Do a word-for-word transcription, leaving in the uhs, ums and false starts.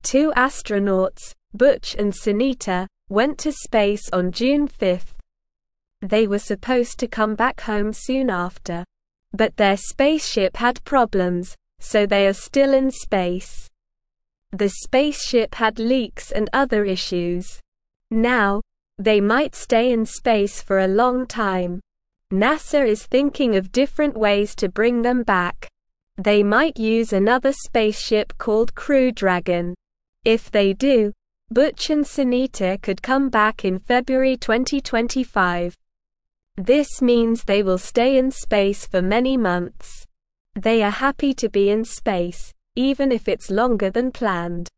Two astronauts, Butch and Sunita, went to space on June fifth. They were supposed to come back home soon after. But their spaceship had problems, so they are still in space. The spaceship had leaks and other issues. Now, they might stay in space for a long time. NASA is thinking of different ways to bring them back. They might use another spaceship called Crew Dragon. If they do, Butch and Sunita could come back in February twenty twenty-five. This means they will stay in space for many months. They are happy to be in space, even if it's longer than planned.